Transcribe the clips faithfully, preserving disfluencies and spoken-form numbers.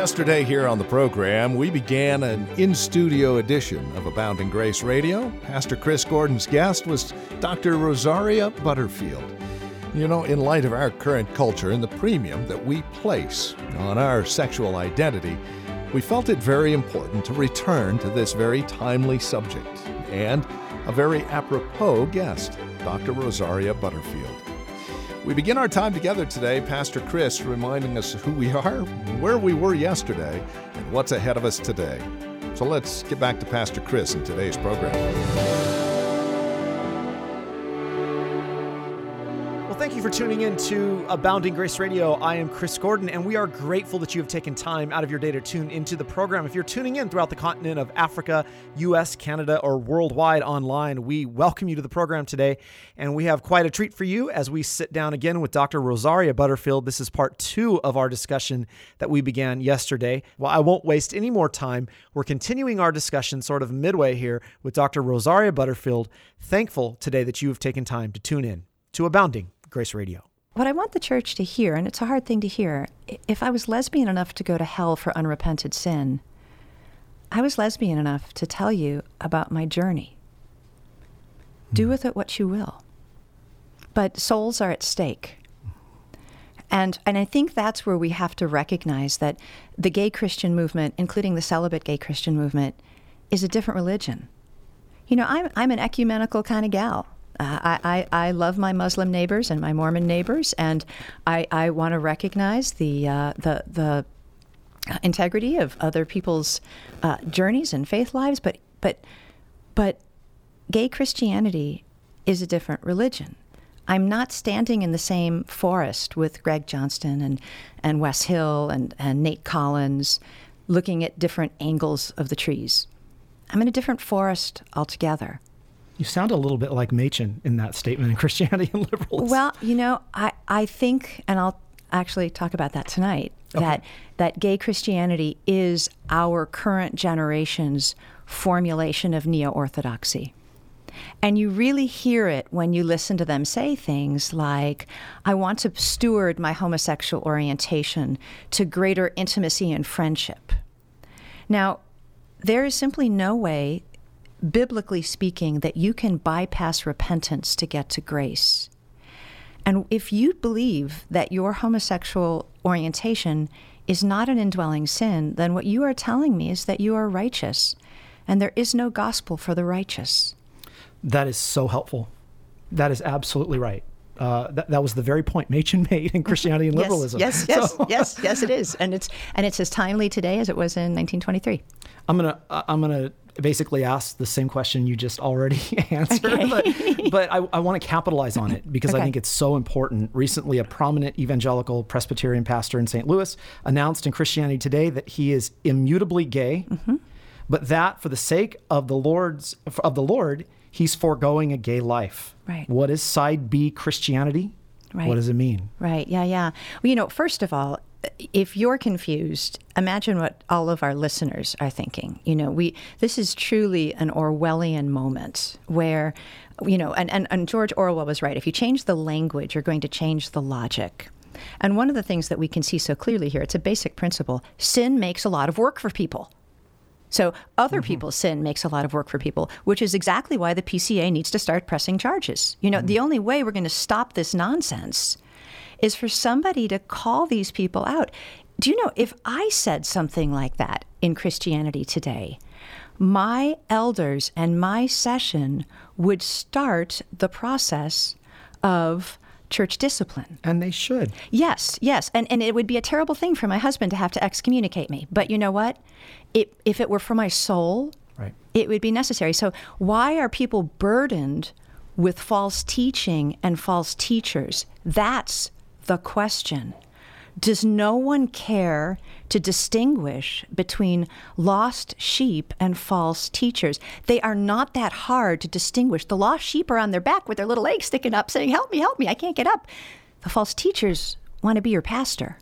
Yesterday here on the program, we began an in-studio edition of Abounding Grace Radio. Pastor Chris Gordon's guest was Doctor Rosaria Butterfield. You know, in light of our current culture and the premium that we place on our sexual identity, we felt it very important to return to this very timely subject and a very apropos guest, Doctor Rosaria Butterfield. We begin our time together today, Pastor Chris reminding us who we are, where we were yesterday, and what's ahead of us today. So let's get back to Pastor Chris in today's program. Well, thank you for tuning in to Abounding Grace Radio. I am Chris Gordon, and we are grateful that you have taken time out of your day to tune into the program. If you're tuning in throughout the continent of Africa, U S, Canada, or worldwide online, we welcome you to the program today, and we have quite a treat for you as we sit down again with Doctor Rosaria Butterfield. This is part two of our discussion that we began yesterday. Well, I won't waste any more time. We're continuing our discussion sort of midway here with Doctor Rosaria Butterfield. Thankful today that you have taken time to tune in to Abounding Grace Radio. What I want the church to hear, and it's a hard thing to hear, if I was lesbian enough to go to hell for unrepented sin, I was lesbian enough to tell you about my journey. Do with it what you will. But souls are at stake. And and I think that's where we have to recognize that the gay Christian movement, including the celibate gay Christian movement, is a different religion. You know, I'm I'm an ecumenical kind of gal. Uh, I, I, I love my Muslim neighbors and my Mormon neighbors, and I, I want to recognize the uh, the the integrity of other people's uh, journeys and faith lives. But but but gay Christianity is a different religion. I'm not standing in the same forest with Greg Johnston and, and Wes Hill and, and Nate Collins, looking at different angles of the trees. I'm in a different forest altogether. You sound a little bit like Machen in that statement in Christianity and Liberals. Well, you know, I, I think, and I'll actually talk about that tonight, okay. that that gay Christianity is our current generation's formulation of neo-orthodoxy. And you really hear it when you listen to them say things like, I want to steward my homosexual orientation to greater intimacy and friendship. Now, there is simply no way, biblically speaking, that you can bypass repentance to get to grace. And if you believe that your homosexual orientation is not an indwelling sin, then what you are telling me is that you are righteous, and there is no gospel for the righteous. That is so helpful. That is absolutely right. Uh, that, that was the very point Machen made in Christianity and yes, Liberalism. Yes, yes, so. yes, yes, it is, and it's and it's as timely today as it was in nineteen twenty-three. I'm gonna I'm gonna basically ask the same question you just already answered, okay. but, but I, I want to capitalize on it because okay. I think it's so important. Recently, a prominent evangelical Presbyterian pastor in Saint Louis announced in Christianity Today that he is immutably gay, mm-hmm. but that for the sake of the Lord's of the Lord, he's foregoing a gay life. Right. What is side B Christianity? Right. What does it mean? Right. Yeah, yeah. Well, you know, first of all, if you're confused, imagine what all of our listeners are thinking. You know, we this is truly an Orwellian moment where, you know, and, and, and George Orwell was right. If you change the language, you're going to change the logic. And one of the things that we can see so clearly here, it's a basic principle. Sin makes a lot of work for people. So other mm-hmm. people's sin makes a lot of work for people, which is exactly why the P C A needs to start pressing charges. You know, mm-hmm. the only way we're going to stop this nonsense is for somebody to call these people out. Do you know, if I said something like that in Christianity Today, my elders and my session would start the process of church discipline. And they should. Yes, yes. And and it would be a terrible thing for my husband to have to excommunicate me. But you know what? It, if it were for my soul, right. it would be necessary. So why are people burdened with false teaching and false teachers? That's the question. Does no one care to distinguish between lost sheep and false teachers? They are not that hard to distinguish. The lost sheep are on their back with their little legs sticking up saying, help me, help me, I can't get up. The false teachers want to be your pastor.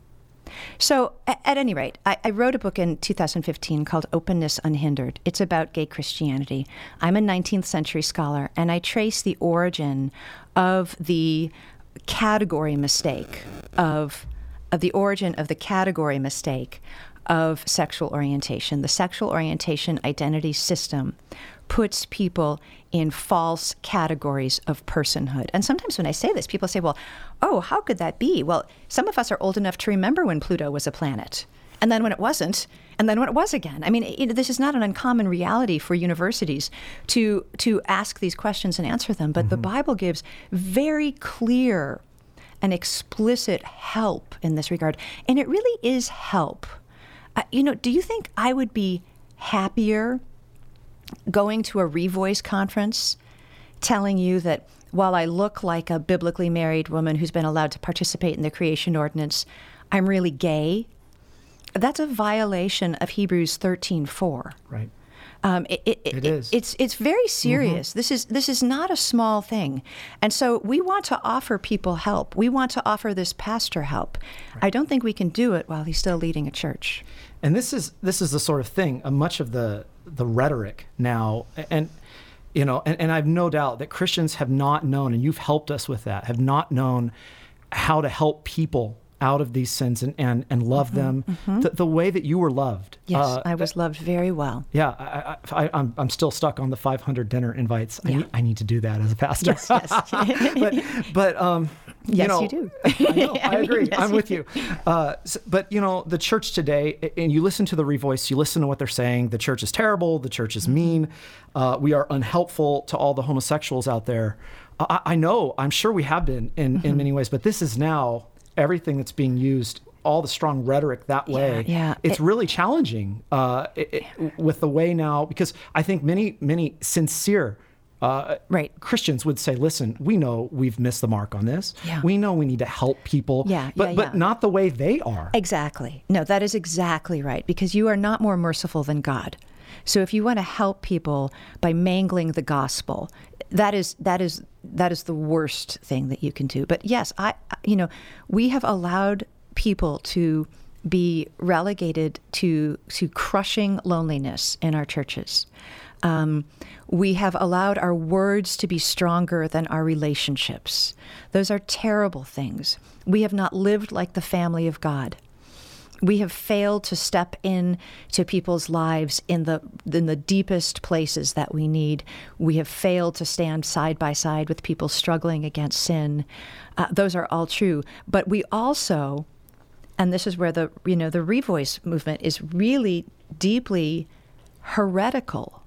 So at, at any rate, I, I wrote a book in two thousand fifteen called Openness Unhindered. It's about gay Christianity. I'm a nineteenth century scholar, and I trace the origin of the category mistake of of the origin of the category mistake of sexual orientation. The sexual orientation identity system puts people in false categories of personhood. And sometimes when I say this, people say, well, oh, how could that be? Well, some of us are old enough to remember when Pluto was a planet, and then when it wasn't, and then when it was again. I mean, it, this is not an uncommon reality for universities to to ask these questions and answer them, but mm-hmm. the Bible gives very clear and explicit help in this regard. And it really is help. Uh, you know, do you think I would be happier going to a Revoice conference telling you that while I look like a biblically married woman who's been allowed to participate in the creation ordinance, I'm really gay? That's a violation of Hebrews thirteen four. Right. Um, it, it, it it is. It's it's very serious. Mm-hmm. This is this is not a small thing, and so we want to offer people help. We want to offer this pastor help. Right. I don't think we can do it while he's still leading a church. And this is this is the sort of thing. Uh, much of the the rhetoric now, and you know, and, and I've no doubt that Christians have not known, and you've helped us with that, have not known how to help people out of these sins and, and, and love mm-hmm, them mm-hmm. The, the way that you were loved. Yes, uh, I was loved very well. Yeah, I, I, I, I'm I'm still stuck on the five hundred dinner invites. Yeah. I, need, I need to do that as a pastor. Yes, yes. but but um, yes, you know, you do. I know, I, I agree. Mean, yes, I'm with you. you. Uh, so, but you know, the church today, and you listen to the Revoice, you listen to what they're saying. The church is terrible. The church is mean. Uh, we are unhelpful to all the homosexuals out there. I, I know. I'm sure we have been in, mm-hmm. in many ways, but this is now everything that's being used. All the strong rhetoric that way. Yeah, yeah. It's it, really challenging uh, it, it, with the way now, because I think many, many sincere uh, right. Christians would say, listen, we know we've missed the mark on this. Yeah. We know we need to help people, yeah, but, yeah, but yeah. not the way they are. Exactly. No, that is exactly right, because you are not more merciful than God. So if you want to help people by mangling the gospel, that is that is that is the worst thing that you can do. But yes, I you know, we have allowed people to be relegated to to crushing loneliness in our churches. Um, we have allowed our words to be stronger than our relationships. Those are terrible things. We have not lived like the family of God. We have failed to step in to people's lives in the in the deepest places that we need. We have failed to stand side by side with people struggling against sin. Uh, those are all true. But we also, and this is where the you know the Revoice movement is really deeply heretical.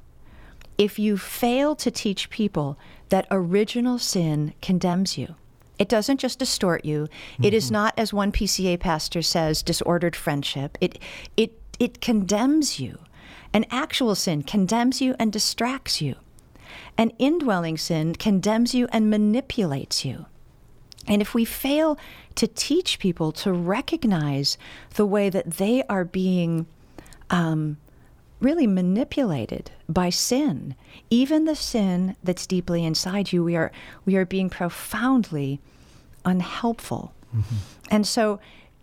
If you fail to teach people that original sin condemns you, it doesn't just distort you. Mm-hmm. It is not, as one P C A pastor says, disordered friendship. It it it condemns you. An actual sin condemns you and distracts you. An indwelling sin condemns you and manipulates you. And if we fail to teach people to recognize the way that they are being um, really manipulated by sin, even the sin that's deeply inside you, we are we are being profoundly unhelpful. Mm-hmm. And so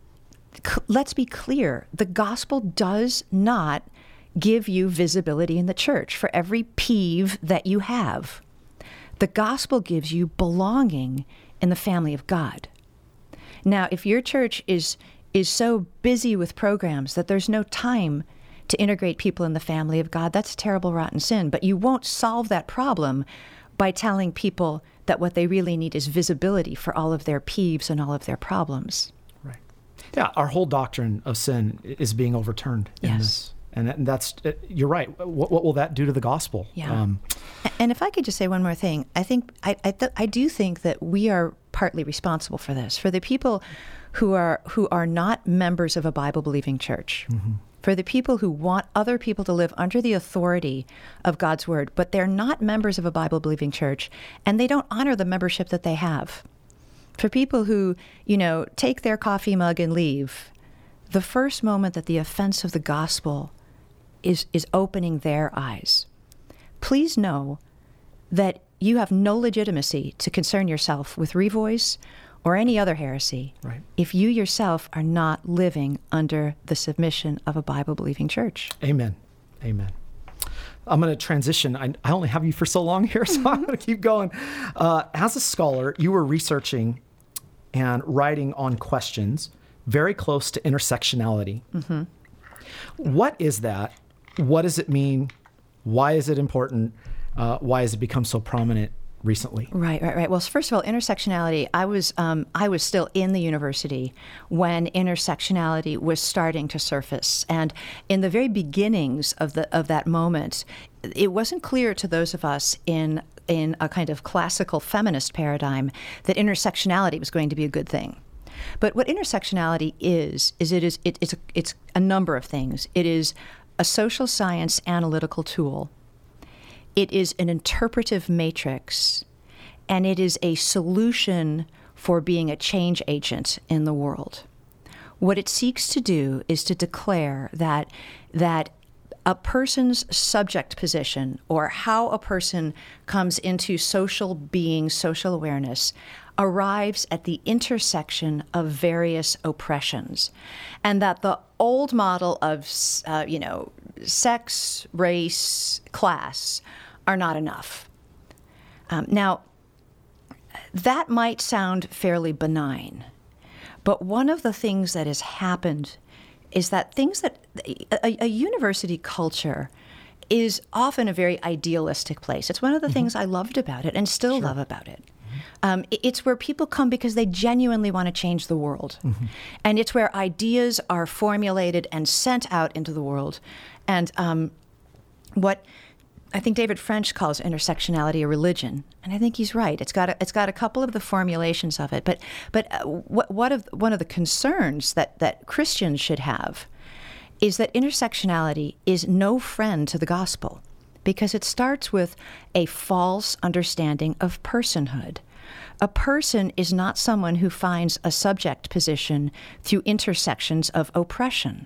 c- let's be clear, the gospel does not give you visibility in the church for every peeve that you have. The gospel gives you belonging in the family of God. Now, if your church is is so busy with programs that there's no time to integrate people in the family of God, that's terrible, rotten sin. But you won't solve that problem by telling people that what they really need is visibility for all of their peeves and all of their problems. Right. Yeah, our whole doctrine of sin is being overturned in yes. this. And that's, you're right. What, what will that do to the gospel? Yeah. Um, and if I could just say one more thing, I think I I, th- I do think that we are partly responsible for this. For the people who are who are not members of a Bible-believing church, mm-hmm. for the people who want other people to live under the authority of God's word, but they're not members of a Bible-believing church, and they don't honor the membership that they have. For people who, you know, take their coffee mug and leave, the first moment that the offense of the gospel is is opening their eyes, please know that you have no legitimacy to concern yourself with Revoice or any other heresy right. if you yourself are not living under the submission of a Bible-believing church. Amen. Amen. I'm going to transition. I, I only have you for so long here, so I'm going to keep going. Uh, as a scholar, you were researching and writing on questions very close to intersectionality. Mm-hmm. What is that? What does it mean? Why is it important? Uh, why has it become so prominent recently? Right, right, right. Well, first of all, intersectionality. I was um, I was still in the university when intersectionality was starting to surface, and in the very beginnings of the of that moment, it wasn't clear to those of us in in a kind of classical feminist paradigm that intersectionality was going to be a good thing. But what intersectionality is is it is it, it's a, it's a number of things. It is a social science analytical tool. It is an interpretive matrix, and it is a solution for being a change agent in the world. What it seeks to do is to declare that that a person's subject position, or how a person comes into social being, social awareness, arrives at the intersection of various oppressions, and that the old model of, uh, you know, sex, race, class are not enough. Um, now, that might sound fairly benign, but one of the things that has happened is that things that a, a university culture is often a very idealistic place. It's one of the mm-hmm. things I loved about it and still sure. love about it. Um, it's where people come because they genuinely want to change the world. Mm-hmm. And it's where ideas are formulated and sent out into the world. And um, what I think David French calls intersectionality a religion, and I think he's right. It's got a, it's got a couple of the formulations of it, but but uh, what, what of one of the concerns that, that Christians should have is that intersectionality is no friend to the gospel, because it starts with a false understanding of personhood. A person is not someone who finds a subject position through intersections of oppression.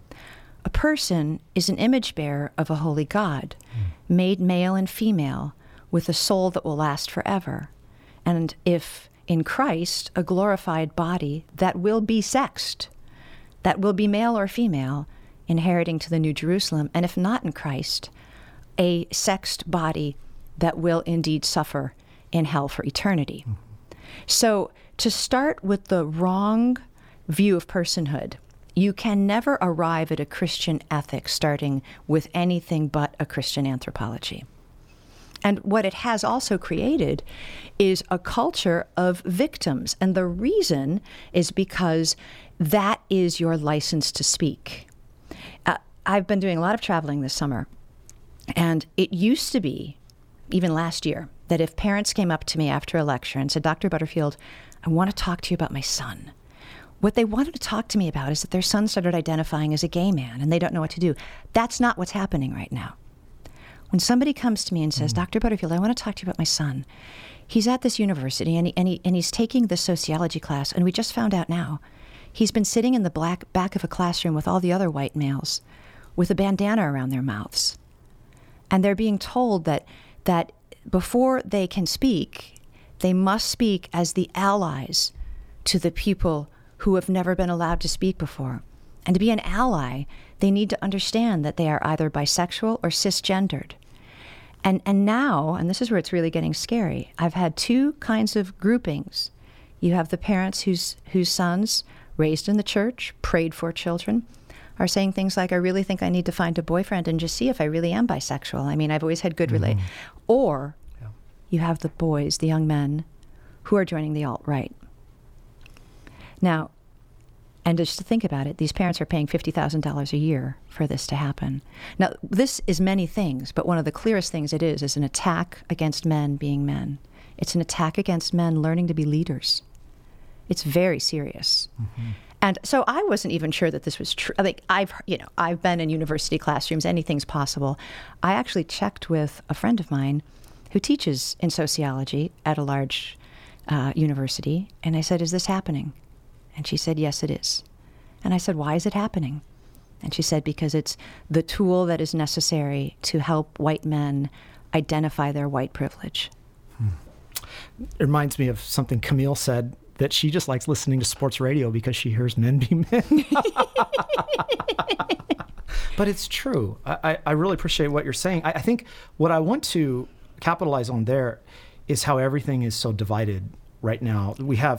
A person is an image bearer of a holy God, mm. made male and female, with a soul that will last forever. And if in Christ, a glorified body that will be sexed, that will be male or female, inheriting to the New Jerusalem, and if not in Christ, a sexed body that will indeed suffer in hell for eternity. Mm. So to start with the wrong view of personhood, you can never arrive at a Christian ethic starting with anything but a Christian anthropology. And what it has also created is a culture of victims. And the reason is because that is your license to speak. Uh, I've been doing a lot of traveling this summer. And it used to be, even last year, that if parents came up to me after a lecture and said, Doctor Butterfield, I want to talk to you about my son. What they wanted to talk to me about is that their son started identifying as a gay man and they don't know what to do. That's not what's happening right now. When somebody comes to me and says, mm-hmm. Doctor Butterfield, I want to talk to you about my son. He's at this university and, he, and, he, and he's taking this sociology class, and we just found out now he's been sitting in the black back of a classroom with all the other white males with a bandana around their mouths. And they're being told that that before they can speak, they must speak as the allies to the people who have never been allowed to speak before. And to be an ally, they need to understand that they are either bisexual or cisgendered. And and now, and this is where it's really getting scary, I've had two kinds of groupings. You have the parents whose whose sons, raised in the church, prayed for children, are saying things like, I really think I need to find a boyfriend and just see if I really am bisexual. I mean, I've always had good mm-hmm. relate. Or yeah. you have the boys, the young men, who are joining the alt-right. Now, and just to think about it, these parents are paying fifty thousand dollars a year for this to happen. Now, this is many things, but one of the clearest things it is is an attack against men being men. It's an attack against men learning to be leaders. It's very serious. Mm-hmm. And so I wasn't even sure that this was true. Like I've, you know, I've been in university classrooms, anything's possible. I actually checked with a friend of mine who teaches in sociology at a large uh, university, and I said, is this happening? And she said, yes, it is. And I said, why is it happening? And she said, because it's the tool that is necessary to help white men identify their white privilege. Hmm. It reminds me of something Camille said, that she just likes listening to sports radio because she hears men be men. But it's true. I, I really appreciate what you're saying. I, I think what I want to capitalize on there is how everything is so divided right now. We have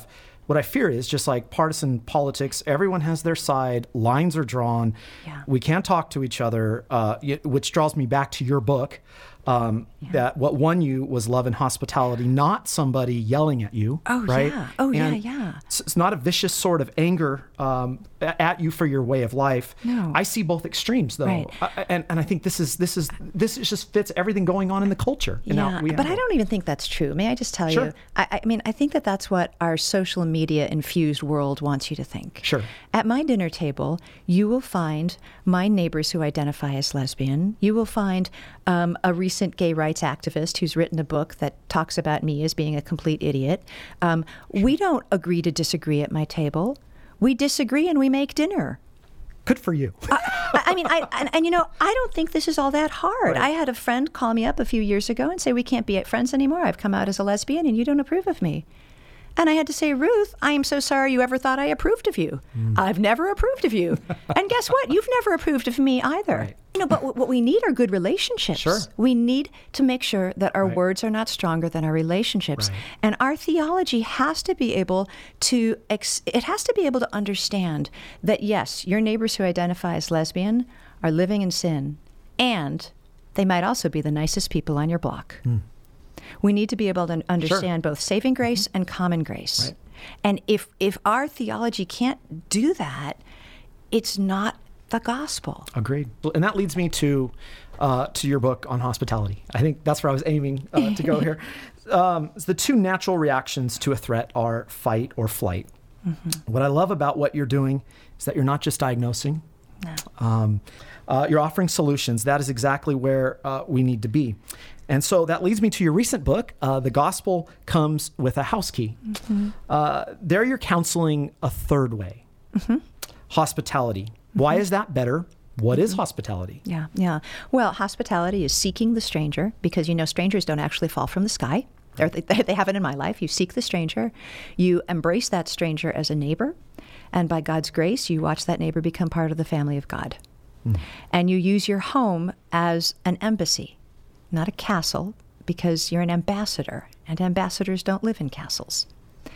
what I fear is just like partisan politics, everyone has their side, lines are drawn, Yeah. we can't talk to each other, uh, y- which draws me back to your book, um, Yeah. that what won you was love and hospitality, not somebody yelling at you, Oh, right? yeah. Oh, yeah, And yeah. It's, it's not a vicious sort of anger um, a- at you for your way of life. No. I see both extremes, though. Right. I, and, and I think this is, this is, this is just fits everything going on in the culture. And now Yeah, we but have I it. don't even think that's true. May I just tell Sure. you? I, I mean, I think that that's what our social media infused world wants you to think. Sure. At my dinner table, you will find my neighbors who identify as lesbian. You will find um, a recent gay rights activist who's written a book that talks about me as being a complete idiot. Um, we don't agree to disagree at my table. We disagree and we make dinner. Good for you. I, I mean, I and, and you know, I don't think this is all that hard. Right. I had a friend call me up a few years ago and say, we can't be friends anymore. I've come out as a lesbian and you don't approve of me. And I had to say, Ruth, I am so sorry you ever thought I approved of you. Mm. I've never approved of you. And guess what? You've never approved of me either. Right. You know, but w- what we need are good relationships. Sure. We need to make sure that our Right. words are not stronger than our relationships. Right. And our theology has to be able to, ex- it has to be able to understand that, yes, your neighbors who identify as lesbian are living in sin, and they might also be the nicest people on your block. Mm. We need to be able to understand Sure. both saving grace and common grace. Right. And if if our theology can't do that, it's not the gospel. Agreed. And that leads me to uh, to your book on hospitality. I think that's where I was aiming uh, to go here. Um, the two natural reactions to a threat are fight or flight. Mm-hmm. What I love about what you're doing is that you're not just diagnosing. No. Um, uh, you're offering solutions. That is exactly where uh, we need to be. And so that leads me to your recent book, uh, The Gospel Comes with a House Key. Mm-hmm. Uh, there you're counseling a third way, mm-hmm. hospitality. Mm-hmm. Why is that better? What is hospitality? Yeah, yeah. Well, hospitality is seeking the stranger, because, you know, strangers don't actually fall from the sky. They're, they, they haven't in my life. You seek the stranger. You embrace that stranger as a neighbor. And by God's grace, you watch that neighbor become part of the family of God. Mm. And you use your home as an embassy, not a castle, because you're an ambassador, and ambassadors don't live in castles.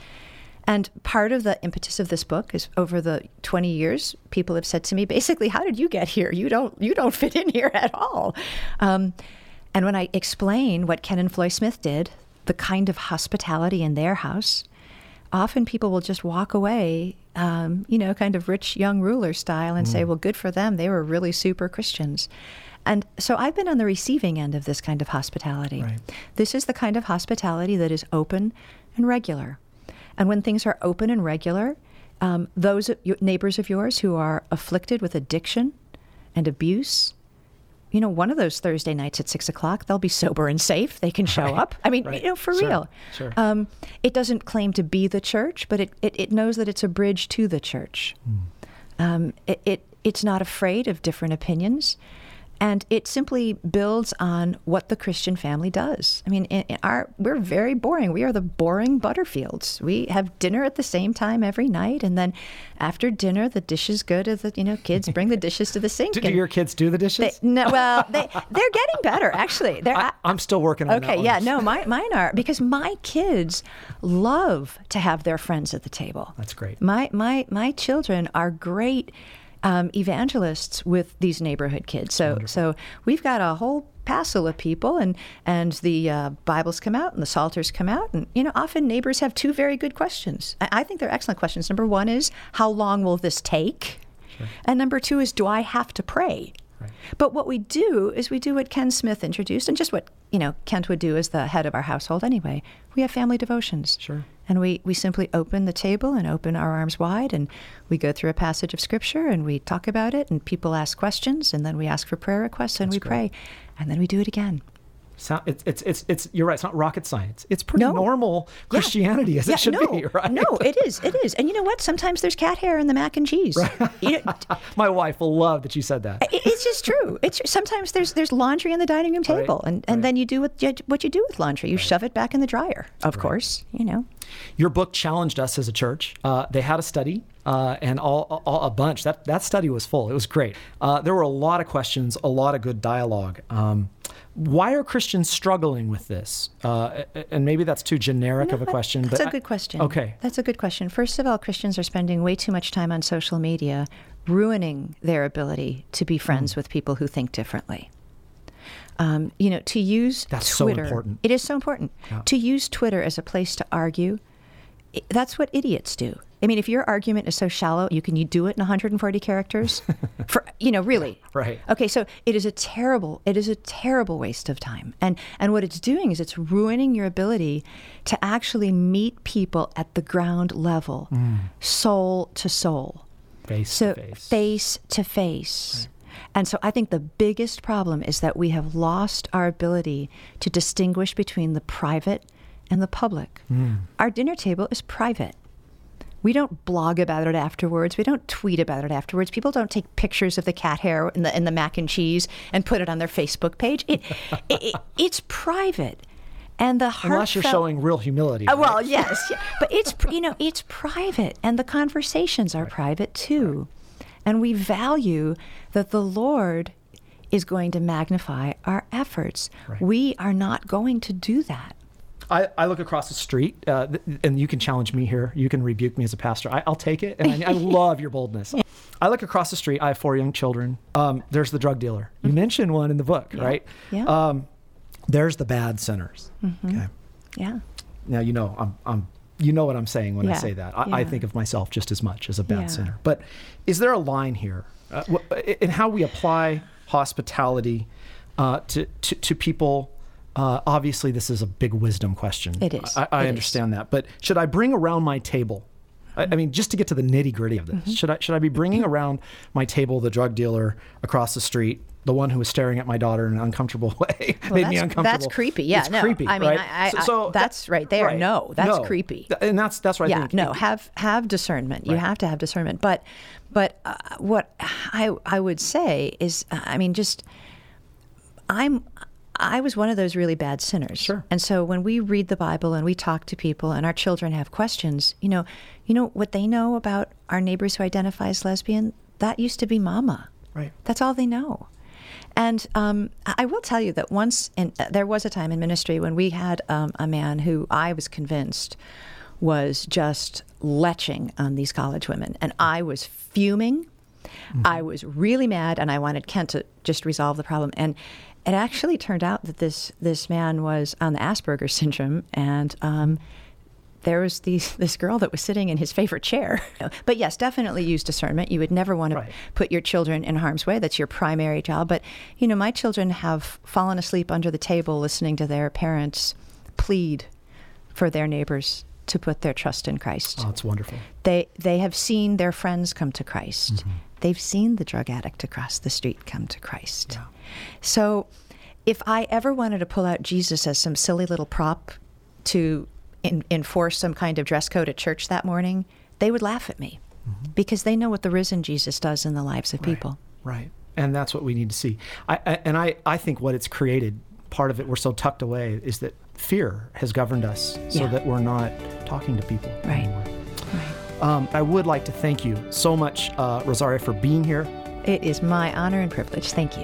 And part of the impetus of this book is, over the twenty years, people have said to me, basically, how did you get here? You don't you don't fit in here at all. Um, and when I explain what Ken and Floy Smith did, the kind of hospitality in their house, often people will just walk away, um, you know, kind of rich young ruler style, and mm. say, well, good for them. They were really super Christians. And so I've been on the receiving end of this kind of hospitality. Right. This is the kind of hospitality that is open and regular. And when things are open and regular, um, those neighbors of yours who are afflicted with addiction and abuse, you know, one of those Thursday nights at six o'clock, they'll be sober and safe. They can show right. up. I mean, right. you know, for sure. real. Sure. Um, it doesn't claim to be the church, but it, it, it knows that it's a bridge to the church. Mm. Um, it, it it's not afraid of different opinions. And it simply builds on what the Christian family does. I mean, in, in our we're very boring. We are the boring Butterfields. We have dinner at the same time every night, and then after dinner, the dishes go to the, you know, kids bring the dishes to the sink. Do, do your kids do the dishes? They, no, well, they they're getting better, actually. They're I, I'm still working on okay, that one. yeah, no, my, mine are, because my kids love to have their friends at the table. That's great. My my my children are great Um, evangelists with these neighborhood kids. So Wonderful. so we've got a whole passel of people, and and the uh, Bibles come out and the Psalters come out, and you know, often neighbors have two very good questions. I, I think they're excellent questions. Number one is, how long will this take? Sure. And number two is, do I have to pray? Right. But what we do is we do what Ken Smith introduced, and just what, you know, Kent would do as the head of our household anyway. We have family devotions. Sure. And we, we simply open the table and open our arms wide, and we go through a passage of Scripture, and we talk about it, and people ask questions, and then we ask for prayer requests, and That's we great. pray, and then we do it again. So it's, it's, it's, it's, you're right, it's not rocket science. It's pretty No. normal Christianity yeah. as yeah, it should no, be, right? No, it is, it is. And you know what? Sometimes there's cat hair in the mac and cheese. Right. You know, My wife will love that you said that. it, it's just true. It's sometimes there's there's laundry on the dining room table, Right, and, and right. then you do what you, what you do with laundry. You Right. shove it back in the dryer, of Right. course, you know. Your book challenged us as a church. Uh, they had a study, uh, and all, all a bunch. That that study was full. It was great. Uh, there were a lot of questions, a lot of good dialogue. Um, why are Christians struggling with this? Uh, and maybe that's too generic No, of a question. That's but a good question. I, okay. That's a good question. First of all, Christians are spending way too much time on social media, ruining their ability to be friends mm. with people who think differently. Um, you know, to use That's Twitter. so important. It is so important. Yeah. To use Twitter as a place to argue, that's what idiots do. I mean, if your argument is so shallow, you can you do it in one hundred forty characters? For you know, really. Right. Okay, so it is a terrible, it is a terrible waste of time. And and what it's doing is it's ruining your ability to actually meet people at the ground level, mm. soul to soul. Face so to face. Face to face. Right. And so I think the biggest problem is that we have lost our ability to distinguish between the private and the public. Mm. Our dinner table is private. We don't blog about it afterwards. We don't tweet about it afterwards. People don't take pictures of the cat hair and the, and the mac and cheese and put it on their Facebook page. It, it, it it's private. And the heartfelt, unless you're showing real humility. Uh, right? Well, yes, yeah, but it's you know it's private, and the conversations are right. private too, right. and we value that the Lord is going to magnify our efforts. Right. We are not going to do that. I, I look across the street, uh, th- and you can challenge me here. You can rebuke me as a pastor. I, I'll take it, and I, I love your boldness. I look across the street. I have four young children. Um, there's the drug dealer. You mentioned one in the book, yeah. right? Yeah. Um, there's the bad sinners. Mm-hmm. Okay. Yeah. Now you know I'm. I'm you know what I'm saying when yeah. I say that. I, yeah. I think of myself just as much as a bad yeah. sinner. But is there a line here uh, in how we apply hospitality uh, to, to to people? Uh, obviously, this is a big wisdom question. It is. I, I it understand is. that. But should I bring around my table? I, I mean, just to get to the nitty gritty of this, mm-hmm. should I should I be bringing around my table the drug dealer across the street, the one who was staring at my daughter in an uncomfortable way, well, made me uncomfortable? That's creepy. Yeah, it's no. creepy. I mean, right? I, I, so, so that's that, right there. Right. No, that's no. creepy. And that's that's what yeah, I think. no. Have have discernment. Right. You have to have discernment. But but uh, what I I would say is, I mean, just I'm. I was one of those really bad sinners. Sure. And so when we read the Bible and we talk to people and our children have questions, you know, you know what they know about our neighbors who identify as lesbian? That used to be mama. Right. That's all they know. And um, I will tell you that once, in, uh, there was a time in ministry when we had um, a man who I was convinced was just leching on these college women. And I was fuming. Mm-hmm. I was really mad, and I wanted Kent to just resolve the problem. And it actually turned out that this this man was on the Asperger's syndrome, and um, there was these, this girl that was sitting in his favorite chair. But yes, definitely use discernment. You would never want to right. put your children in harm's way. That's your primary job. But, you know, my children have fallen asleep under the table listening to their parents plead for their neighbors to put their trust in Christ. Oh, that's wonderful. They, they have seen their friends come to Christ. Mm-hmm. They've seen the drug addict across the street come to Christ. Yeah. So if I ever wanted to pull out Jesus as some silly little prop to in, enforce some kind of dress code at church that morning, they would laugh at me mm-hmm. because they know what the risen Jesus does in the lives of right. people. Right. And that's what we need to see. I, I, and I, I think what it's created, part of it, we're so tucked away, is that fear has governed us so yeah. that we're not talking to people right. anymore. Right. Um, I would like to thank you so much, uh, Rosaria, for being here. It is my honor and privilege. Thank you.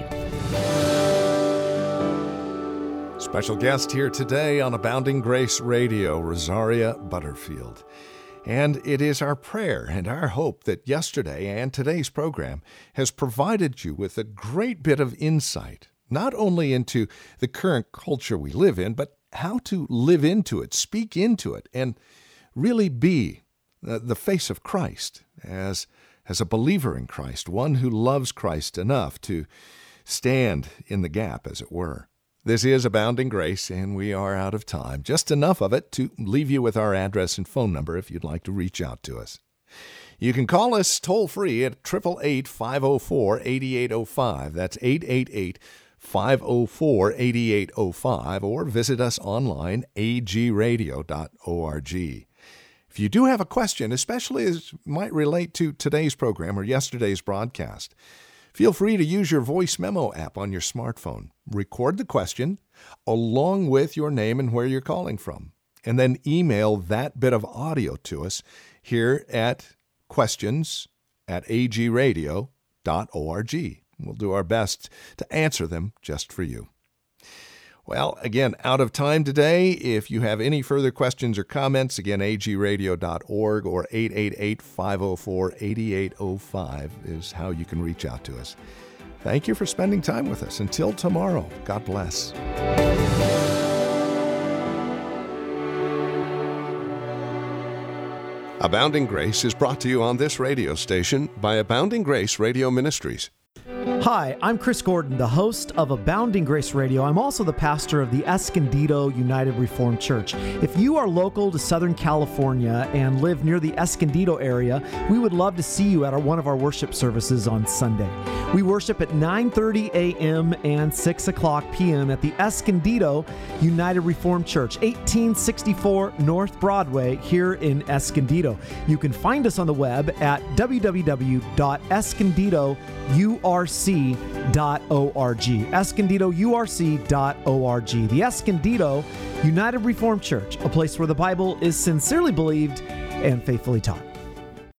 Special guest here today on Abounding Grace Radio, Rosaria Butterfield. And it is our prayer and our hope that yesterday and today's program has provided you with a great bit of insight, not only into the current culture we live in, but how to live into it, speak into it, and really be the face of Christ as, as a believer in Christ, one who loves Christ enough to stand in the gap, as it were. This is Abounding Grace, and we are out of time. Just enough of it to leave you with our address and phone number if you'd like to reach out to us. You can call us toll-free at eight eight eight, five oh four, eight eight oh five. That's eight eight eight, five oh four, eight eight oh five, or visit us online, a g radio dot org. If you do have a question, especially as might relate to today's program or yesterday's broadcast, feel free to use your voice memo app on your smartphone. Record the question along with your name and where you're calling from, and then email that bit of audio to us here at questions at a g radio dot org. We'll do our best to answer them just for you. Well, again, out of time today. If you have any further questions or comments, again, a g radio dot org or eight eight eight, five oh four, eight eight oh five is how you can reach out to us. Thank you for spending time with us. Until tomorrow, God bless. Abounding Grace is brought to you on this radio station by Abounding Grace Radio Ministries. Hi, I'm Chris Gordon, the host of Abounding Grace Radio. I'm also the pastor of the Escondido United Reformed Church. If you are local to Southern California and live near the Escondido area, we would love to see you at our, one of our worship services on Sunday. We worship at nine thirty a.m. and six o'clock p.m. at the Escondido United Reformed Church, eighteen sixty-four North Broadway here in Escondido. You can find us on the web at w w w dot escondido u r c dot org. escondido u r c dot org. The Escondido United Reformed Church, a place where the Bible is sincerely believed and faithfully taught.